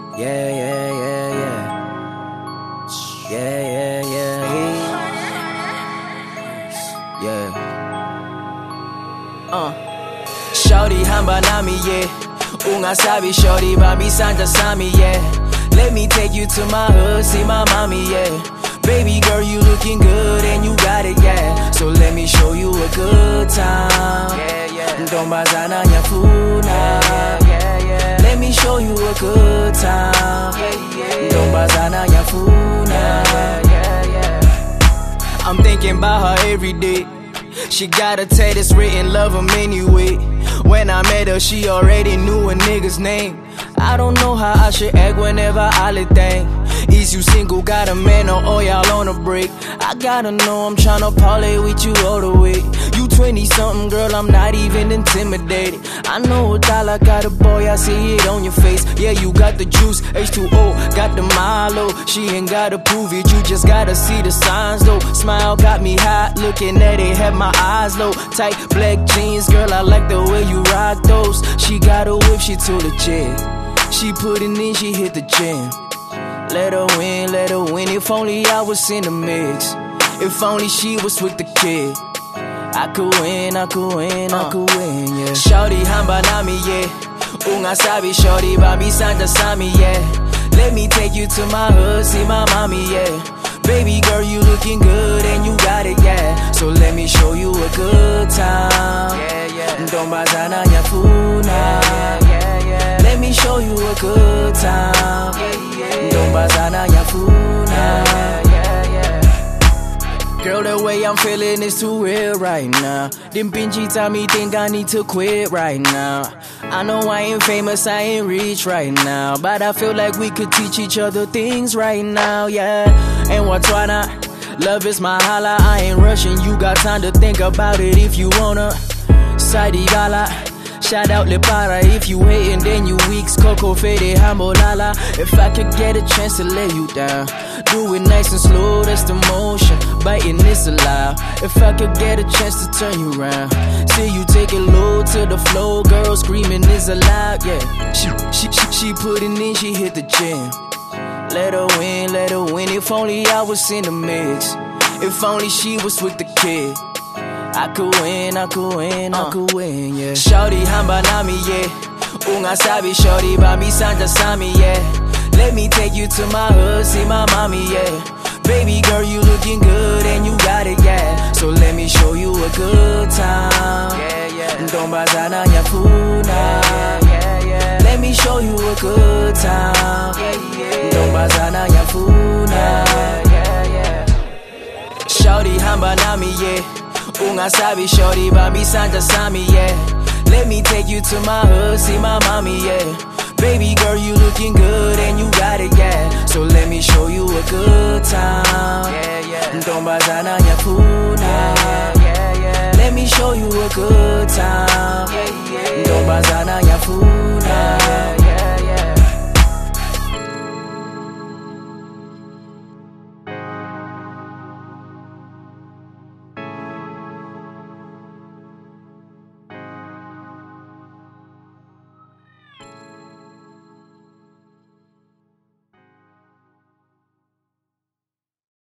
Yeah, yeah, yeah, yeah. Yeah, yeah, yeah, yeah. Shorty hamba nami, yeah. Ungasabi shorty babi santa sami, yeah. Let me take you to my hood, see my mommy, yeah. Baby girl, you looking good and you got it, yeah. So let me show you a good time. Yeah, yeah. Don't bazana nyafuna. Yeah, yeah. Let me show you a good time. Yeah, yeah. Don't bazana nyafuna. Yeah, yeah. I'm thinking about her every day. She got a tattoo written, love him anyway. When I met her, she already knew a nigga's name. I don't know how I should act whenever I let thing. Is you single, got a man, or all y'all on a break? I gotta know, I'm tryna parlay with you all the way. You 20-something, girl, I'm not even intimidated. I know a dollar got a boy, I see it on your face. Yeah, you got the juice, H2O, got the Milo. She ain't gotta prove it, you just gotta see the signs though. Smile got me hot, looking at it, had my eyes low. Tight black jeans, girl, I like the way you rock those. She got a whip, she too legit. She put it in, she hit the gym. Let her win, if only I was in the mix. If only she was with the kid. I could win, I could win, I could win, yeah. Shorty hamba nami, yeah. Ungasabi shorty babi santa sami, yeah. Let me take you to my hood, see my mommy, yeah. Baby girl, you looking good and you got it, yeah. So let me show you a good time. Yeah, yeah. Don't bazana nyafuna. Yeah, yeah. Let me show you a good time. Yeah, yeah. Don't bazana nyafuna. Yeah, yeah. Girl, the way I'm feeling is too real right now. Them bingy tell me think I need to quit right now. I know I ain't famous, I ain't rich right now, but I feel like we could teach each other things right now, yeah. And what's why not? Love is my holla, I ain't rushing. You got time to think about it if you wanna. Side gala. Shout out Lepara, if you hatin' then you weaks. Coco Fede, Hambolala. If I could get a chance to lay you down, do it nice and slow, that's the motion. Biting is allowed. If I could get a chance to turn you around, see you take it low to the floor, girl screaming is allowed, yeah. She put it in, she hit the gym. Let her win, if only I was in the mix. If only she was with the kid. I could win, I could win, I could win, yeah. Shorty hamba nami, yeah. Ungasabi shorty babi santa sami, yeah. Let me take you to my hood, see my mommy, yeah. Baby girl, you looking good and you got it, yeah. So let me show you a good time. Yeah, yeah. Don't bazana nyafuna. Yeah, yeah. Let me show you a good time. Yeah, yeah. Don't bazana nyafuna. Yeah, yeah. Shorty hamba nami, yeah. Ungasabi shorty babi santa sami, yeah. Let me take you to my hood, see my mommy, yeah. Baby girl, you looking good and you got it, yeah. So let me show you a good time. Yeah, yeah. Don't bazana nyafuna. Yeah, yeah. Let me show you a good time. Yeah, yeah. Don't bazana nyafuna.